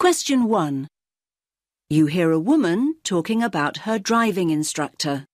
Question 1. You hear a woman talking about her driving instructor.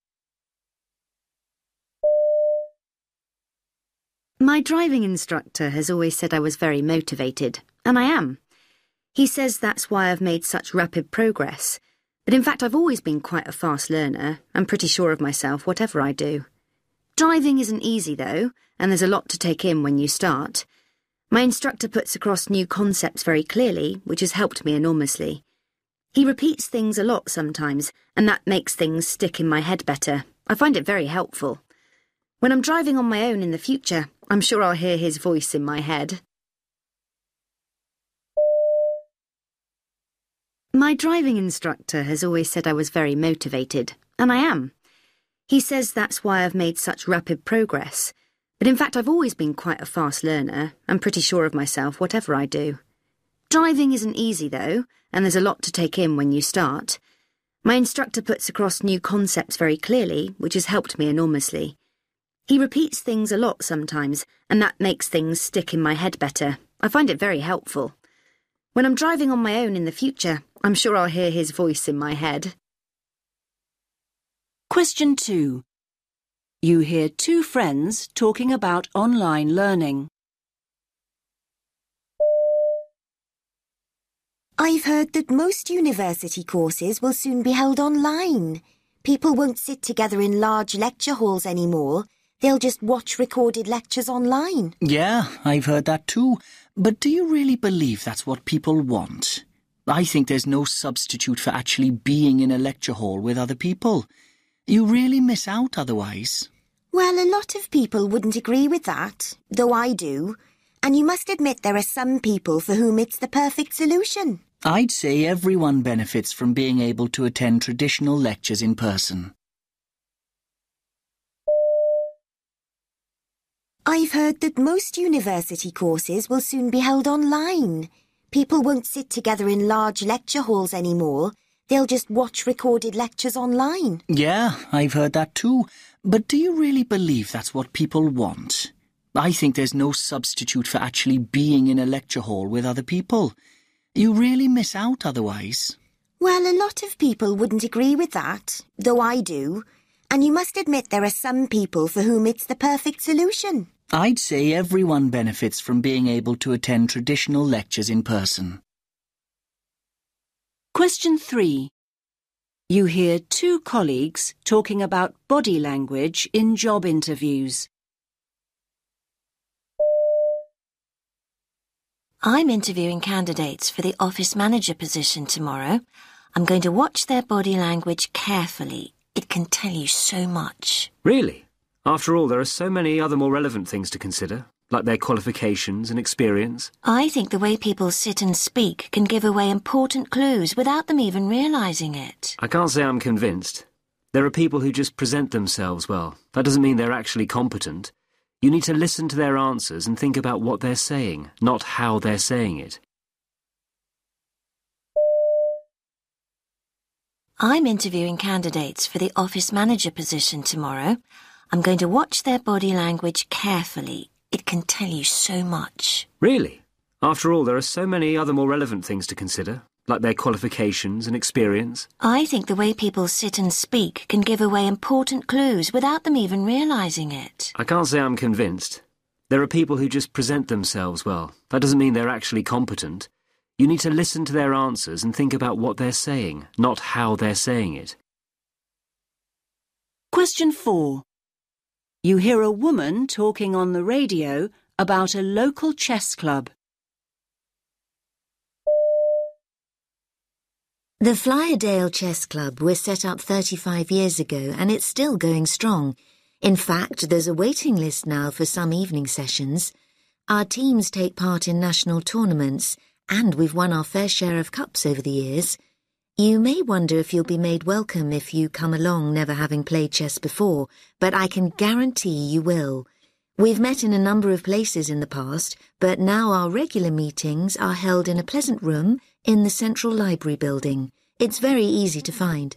My driving instructor has always said I was very motivated, and I am. He says that's why I've made such rapid progress. But in fact, I've always been quite a fast learner. I'm pretty sure of myself, whatever I do. Driving isn't easy, though, and there's a lot to take in when you start. My instructor puts across new concepts very clearly, which has helped me enormously. He repeats things a lot sometimes, and that makes things stick in my head better. I find it very helpful. When I'm driving on my own in the future, I'm sure I'll hear his voice in my head. My driving instructor has always said I was very motivated, and I am. He says that's why I've made such rapid progress. But in fact, I've always been quite a fast learner. I'm pretty sure of myself, whatever I do. Driving isn't easy, though, and there's a lot to take in when you start. My instructor puts across new concepts very clearly, which has helped me enormously. He repeats things a lot sometimes, and that makes things stick in my head better. I find it very helpful. When I'm driving on my own in the future, I'm sure I'll hear his voice in my head. Question 2. You hear two friends talking about online learning. I've heard that most university courses will soon be held online. People won't sit together in large lecture halls anymore. They'll just watch recorded lectures online. Yeah, I've heard that too. But do you really believe that's what people want? I think there's no substitute for actually being in a lecture hall with other people. You really miss out otherwise. Well, a lot of people wouldn't agree with that, though I do. And you must admit there are some people for whom it's the perfect solution. I'd say everyone benefits from being able to attend traditional lectures in person. I've heard that most university courses will soon be held online. People won't sit together in large lecture halls anymore. They'll just watch recorded lectures online. Yeah, I've heard that too. But do you really believe that's what people want? I think there's no substitute for actually being in a lecture hall with other people. You really miss out otherwise. Well, a lot of people wouldn't agree with that, though I do. And you must admit there are some people for whom it's the perfect solution. I'd say everyone benefits from being able to attend traditional lectures in person. Question 3. You hear two colleagues talking about body language in job interviews. I'm interviewing candidates for the office manager position tomorrow. I'm going to watch their body language carefully. It can tell you so much. Really? After all, there are so many other more relevant things to consider, like their qualifications and experience. I think the way people sit and speak can give away important clues without them even realising it. I can't say I'm convinced. There are people who just present themselves well. That doesn't mean they're actually competent. You need to listen to their answers and think about what they're saying, not how they're saying it. I'm interviewing candidates for the office manager position tomorrow. I'm going to watch their body language carefully. It can tell you so much. Really? After all, there are so many other more relevant things to consider, like their qualifications and experience. I think the way people sit and speak can give away important clues without them even realising it. I can't say I'm convinced. There are people who just present themselves well. That doesn't mean they're actually competent. You need to listen to their answers and think about what they're saying, not how they're saying it. Question 4. You hear a woman talking on the radio about a local chess club. The Flyerdale Chess Club was set up 35 years ago and it's still going strong. In fact, there's a waiting list now for some evening sessions. Our teams take part in national tournaments and we've won our fair share of cups over the years. You may wonder if you'll be made welcome if you come along never having played chess before, but I can guarantee you will. We've met in a number of places in the past, but now our regular meetings are held in a pleasant room in the Central Library building. It's very easy to find.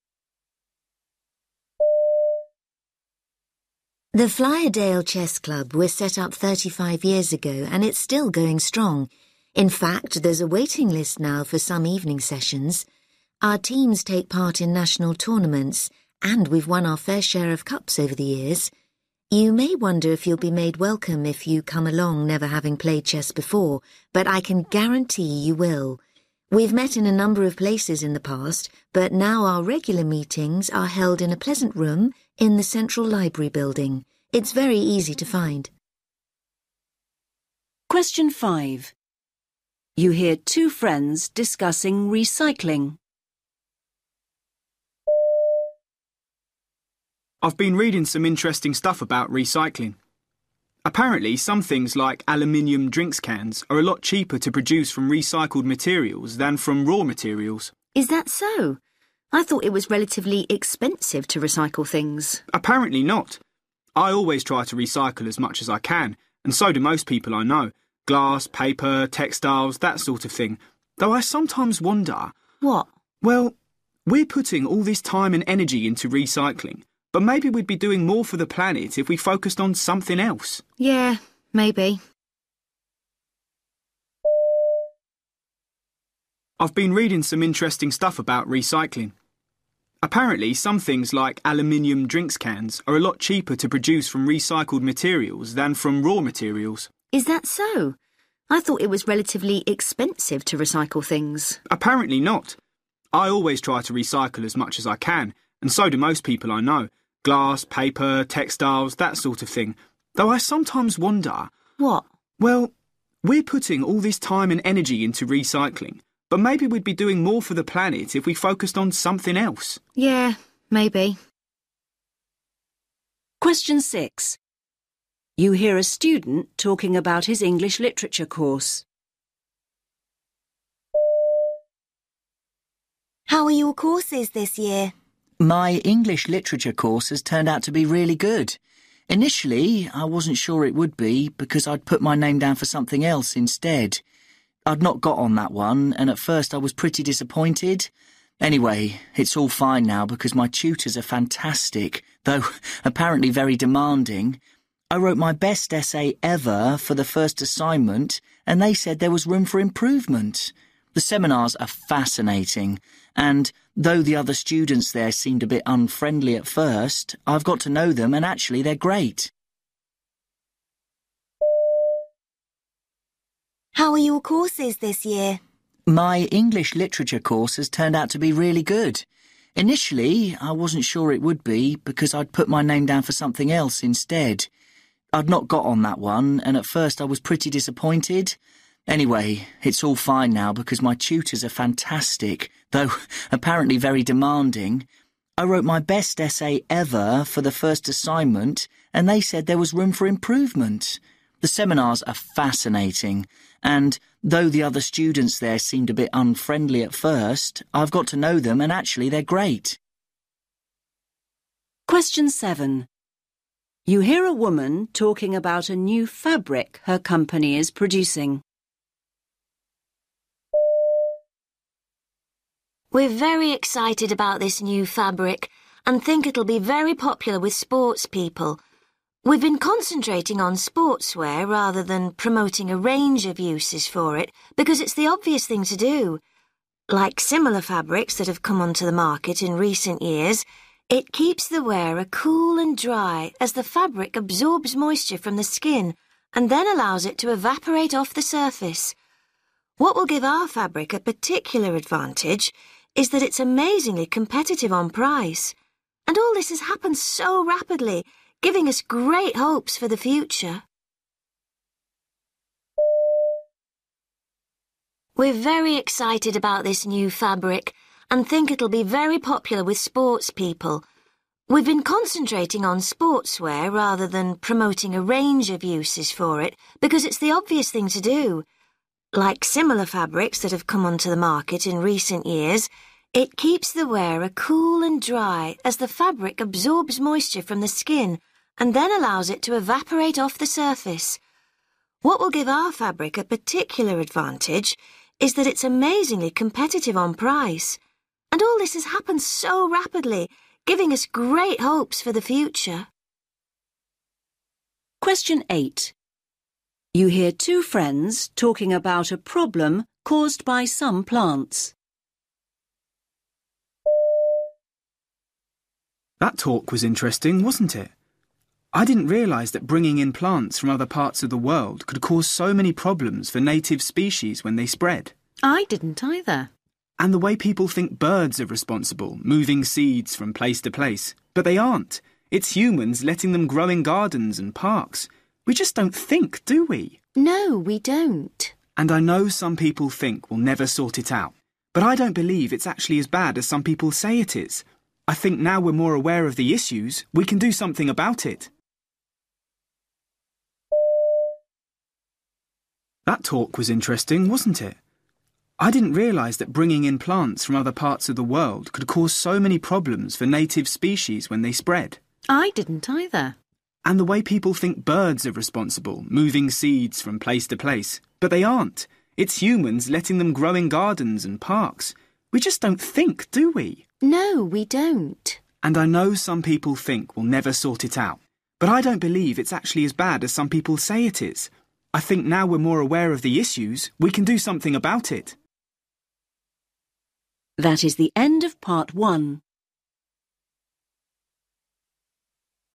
The Flyerdale Chess Club was set up 35 years ago and it's still going strong. In fact, there's a waiting list now for some evening sessions. Our teams take part in national tournaments, and we've won our fair share of cups over the years. You may wonder if you'll be made welcome if you come along never having played chess before, but I can guarantee you will. We've met in a number of places in the past, but now our regular meetings are held in a pleasant room in the Central Library building. It's very easy to find. Question 5. You hear two friends discussing recycling. I've been reading some interesting stuff about recycling. Apparently, some things like aluminium drinks cans are a lot cheaper to produce from recycled materials than from raw materials. Is that so? I thought it was relatively expensive to recycle things. Apparently not. I always try to recycle as much as I can, and so do most people I know. Glass, paper, textiles, that sort of thing. Though I sometimes wonder... What? Well, we're putting all this time and energy into recycling, but maybe we'd be doing more for the planet if we focused on something else. Yeah, maybe. I've been reading some interesting stuff about recycling. Apparently, some things like aluminium drinks cans are a lot cheaper to produce from recycled materials than from raw materials. Is that so? I thought it was relatively expensive to recycle things. Apparently not. I always try to recycle as much as I can, and so do most people I know. Glass, paper, textiles, that sort of thing. Though I sometimes wonder... What? Well, we're putting all this time and energy into recycling, but maybe we'd be doing more for the planet if we focused on something else. Yeah, maybe. Question 6. You hear a student talking about his English literature course. How are your courses this year? My English literature course has turned out to be really good. Initially, I wasn't sure it would be because I'd put my name down for something else instead. I'd not got on that one, and at first I was pretty disappointed. Anyway, it's all fine now because my tutors are fantastic, though apparently very demanding. I wrote my best essay ever for the first assignment, and they said there was room for improvement. The seminars are fascinating, and though the other students there seemed a bit unfriendly at first, I've got to know them and actually they're great. How are your courses this year? My English literature course has turned out to be really good. Initially, I wasn't sure it would be because I'd put my name down for something else instead. I'd not got on that one, and at first I was pretty disappointed. Anyway, it's all fine now because my tutors are fantastic, though apparently very demanding. I wrote my best essay ever for the first assignment, and they said there was room for improvement. The seminars are fascinating, and though the other students there seemed a bit unfriendly at first, I've got to know them and actually they're great. Question 7. You hear a woman talking about a new fabric her company is producing. We're very excited about this new fabric and think it'll be very popular with sports people. We've been concentrating on sportswear rather than promoting a range of uses for it because it's the obvious thing to do. Like similar fabrics that have come onto the market in recent years, it keeps the wearer cool and dry as the fabric absorbs moisture from the skin and then allows it to evaporate off the surface. What will give our fabric a particular advantage is that it's amazingly competitive on price. And all this has happened so rapidly, giving us great hopes for the future. We're very excited about this new fabric and think it'll be very popular with sports people. We've been concentrating on sportswear rather than promoting a range of uses for it because it's the obvious thing to do. Like similar fabrics that have come onto the market in recent years, it keeps the wearer cool and dry as the fabric absorbs moisture from the skin and then allows it to evaporate off the surface. What will give our fabric a particular advantage is that it's amazingly competitive on price. And all this has happened so rapidly, giving us great hopes for the future. Question 8. You hear two friends talking about a problem caused by some plants. That talk was interesting, wasn't it? I didn't realise that bringing in plants from other parts of the world could cause so many problems for native species when they spread. I didn't either. And the way people think birds are responsible, moving seeds from place to place. But they aren't. It's humans letting them grow in gardens and parks. We just don't think, do we? No, we don't. And I know some people think we'll never sort it out. But I don't believe it's actually as bad as some people say it is. I think now we're more aware of the issues, we can do something about it. That talk was interesting, wasn't it? I didn't realise that bringing in plants from other parts of the world could cause so many problems for native species when they spread. I didn't either. And the way people think birds are responsible, moving seeds from place to place. But they aren't. It's humans letting them grow in gardens and parks. We just don't think, do we? No, we don't. And I know some people think we'll never sort it out. But I don't believe it's actually as bad as some people say it is. I think now we're more aware of the issues, we can do something about it. That is the end of part 1.